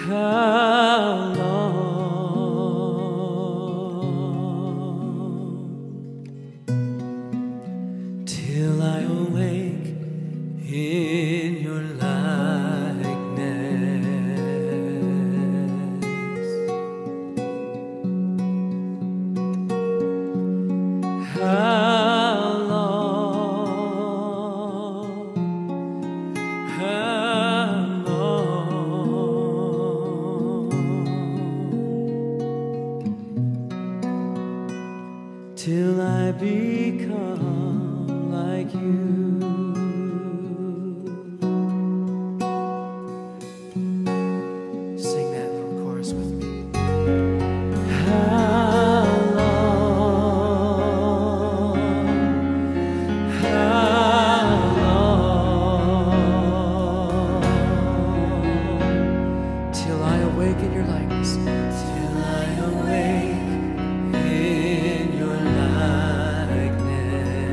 How long till I awake in your likeness? How long? How long till I become like you? Sing that little chorus with me. How long? How long till I awake in your likeness? Till I awake in your likeness.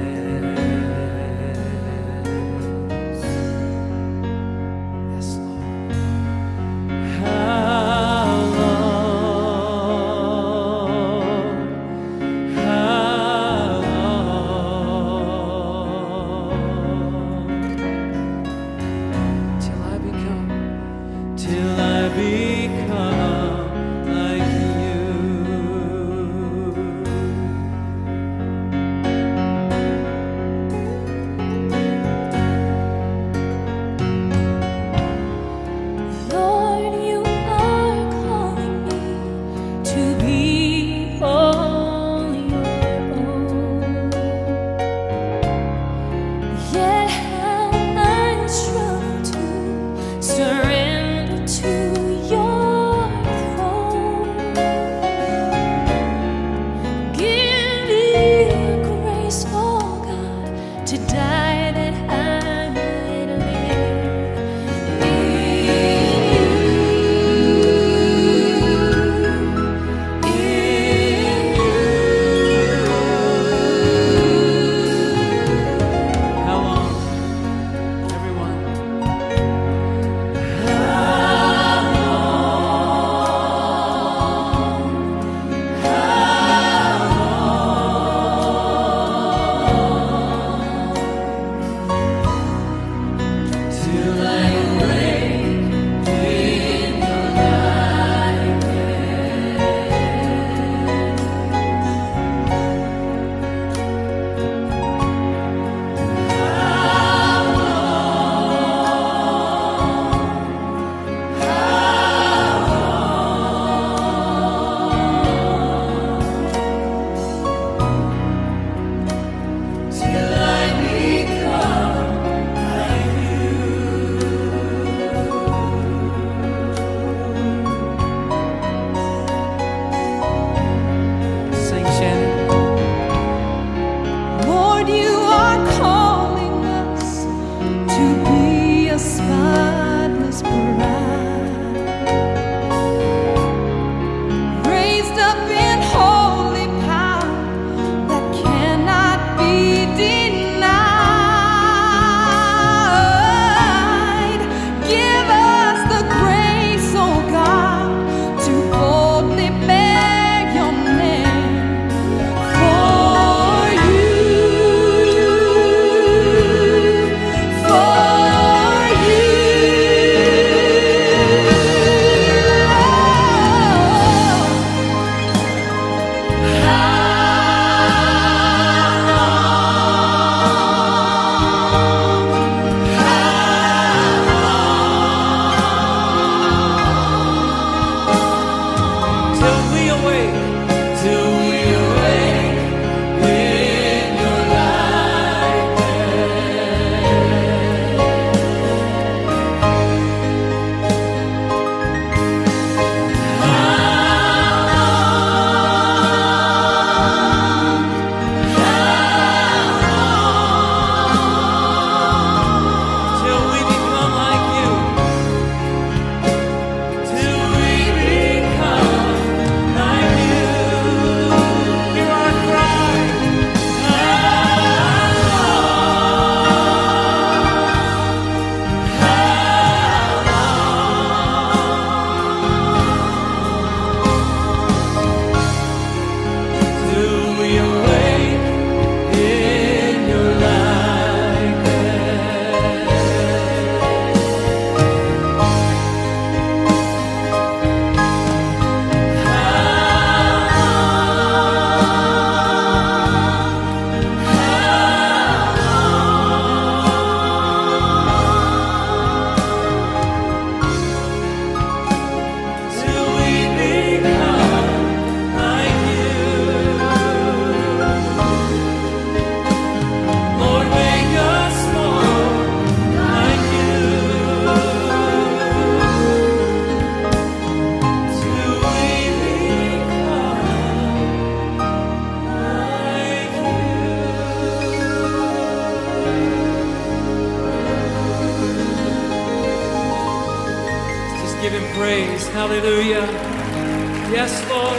give him praise. Hallelujah. Yes, Lord.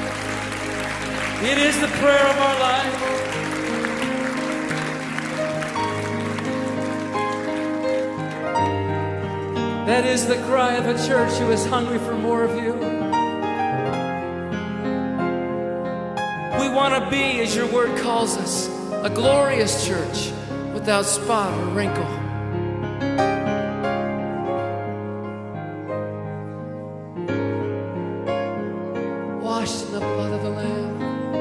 It is the prayer of our life. That is the cry of a church who is hungry for more of you. We want to be, as your word calls us, a glorious church without spot or wrinkle. Washed in the blood of the Lamb.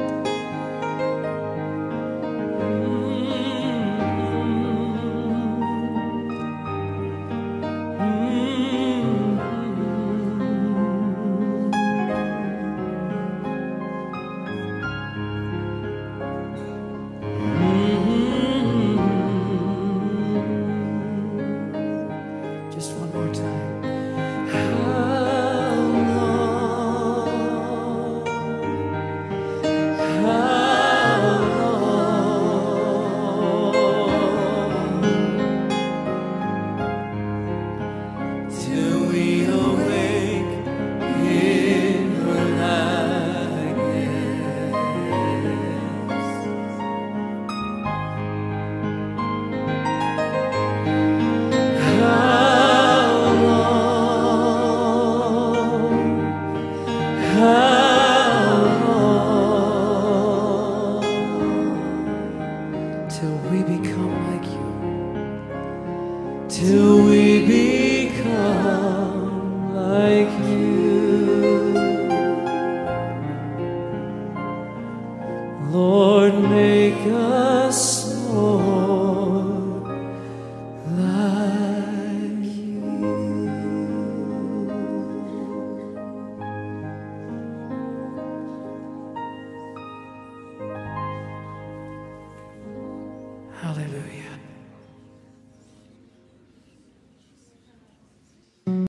Just one more time. How long till we awake in your likeness? Till we become like you. Till we become like you. Lord, make us